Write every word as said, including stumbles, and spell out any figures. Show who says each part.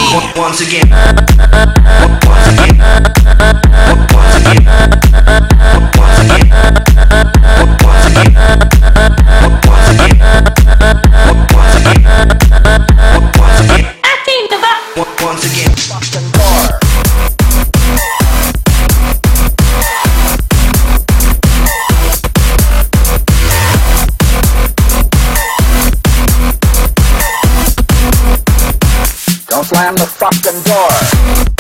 Speaker 1: Once again. Once again. Once again. Once again. Once again. Once again. Once again. Once again. I came to buy. Once again. Fucking bar. Don't slam the fucking door.